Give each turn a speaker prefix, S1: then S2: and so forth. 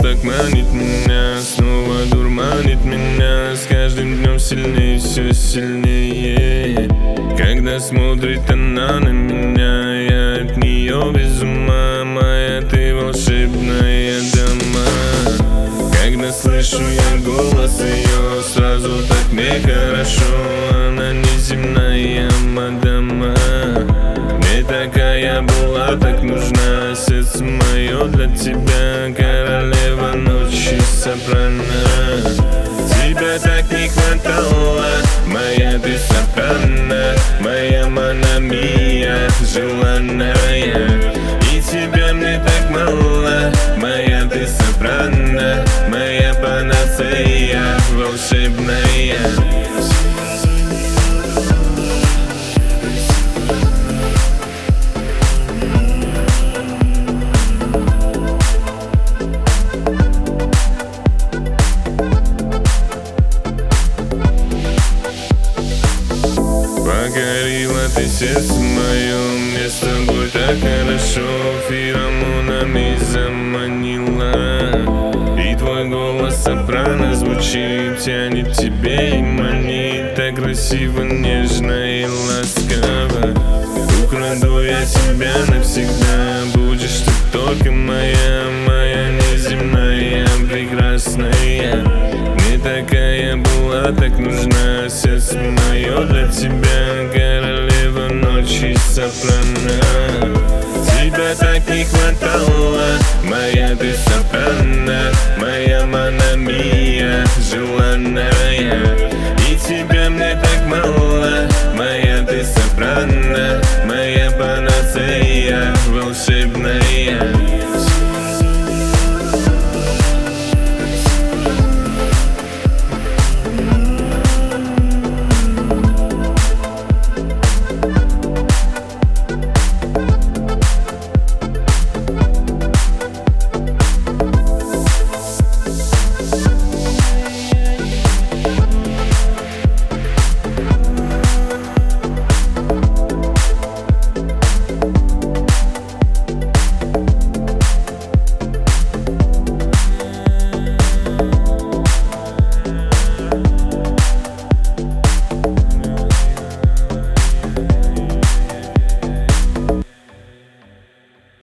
S1: так манит меня, снова дурманит меня, с каждым днем сильнее, все сильнее. Когда смотрит она на меня, я от нее без ума. Моя ты волшебная дама. Когда слышу я голос ее, сразу так мне хорошо. Она неземная мадама, мне такая была так нужна. Сердце мое для тебя, королева ночи, сопрано. Тебя так не хватало, моя ты сопрано, моя Мона-Мия желанная. И тебя мне так мало, моя ты сопрано, моя панацея волшебная. Покорила ты сердце мое, мне с тобой так хорошо. Феромонами заманила, и твой голос сопрано звучит, тянет тебе и манит. Так красиво, нежно и ласково. Украду я тебя навсегда, будешь ты только моя, моя неземная, прекрасная. Мне такая была так нужна, сердце мое для тебя, королева ночи, сопрано. Тебя так не хватало, моя ты сопрано, моя Мона-Мия желанная. И тебя мне так мало, моя ты сопрано, моя панацея.